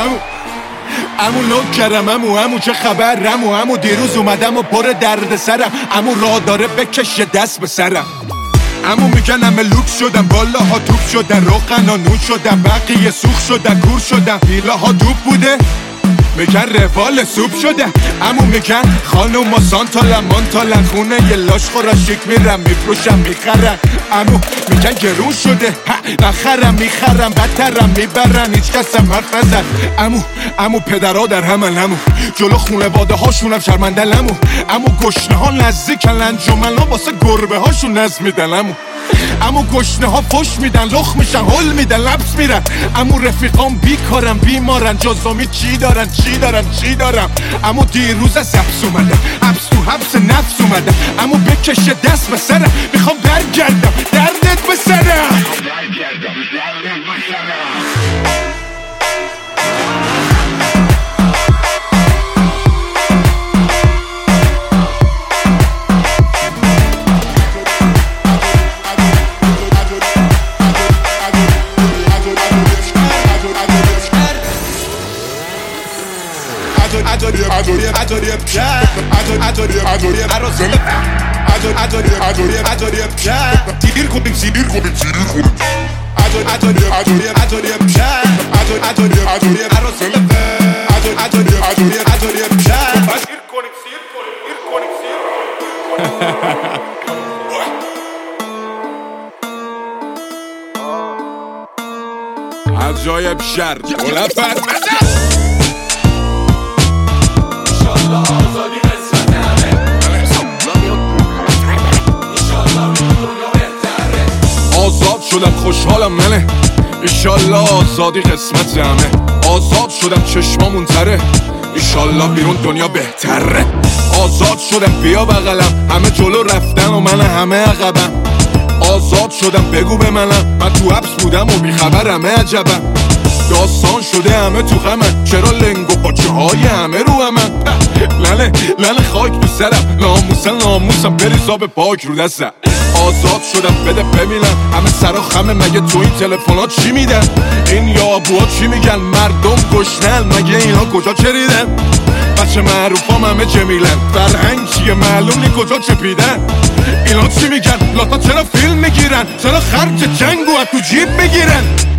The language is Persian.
امو نوکرم امو چه خبر امو دیروز اومدم و پر درد سرم امو راه داره بکشه دست به سرم امو میگن همه لوک شدم بالاها توپ شدن روغنا نون شدم بقیه سوخ شدن کور شدم ویلاها دوب بوده میگن روال سوپ شده امو میگن خانوما سانتالن مانتالن خونه یه لاش خورا شیک میرم میفروشم میخرن امو میگن گرون شده نخرم میخرم بدترم میبرن هیچ کسم حرف نزد امو پدرها در همن امو جلو خونواده هاشونم شرمندل امو گشنه ها نزدیکن انجمن ها واسه گربه هاشون نز میدن امو گشنه ها فش میدن لخ میشن هل میدن لبس میرن امو رفیقام بیکارن بیمارن جزامی چی دارم امو دیروز از حبس اومدم حبس تو حبس نفس اومدم امو بکشه دست به سرم میخوام برگردم دردت به سرم عجایب شر گلفر آزاد شدم خوشحالم منه ایشالله آزادی قسمت همه آزاد شدم چشمامون تره ایشالله بیرون دنیا بهتره آزاد شدم بیا بغلم همه جلو رفتن و من همه عقبم آزاد شدم بگو به منم من تو حبس بودم و بیخبرم عجبم داستان شده همه تو غمن چرا لنگ و پاچه های همه رو همن لنه خاک تو سرم ناموسم بریز آب پاک رو دستم آزاد شدم بده ببینم همه سرا خمه مگه تو این تلفنات چی میدن این یابوها چی میگن مردم گشنن مگه اینا کجا چریدن بچه معروفام همه جمیلن فرهنگ چیه معلوم نی کجا چپیدن اینا چی میگن لاتا چرا فیلم میگیرن چرا خرج جنگو از تو جیب میگیرن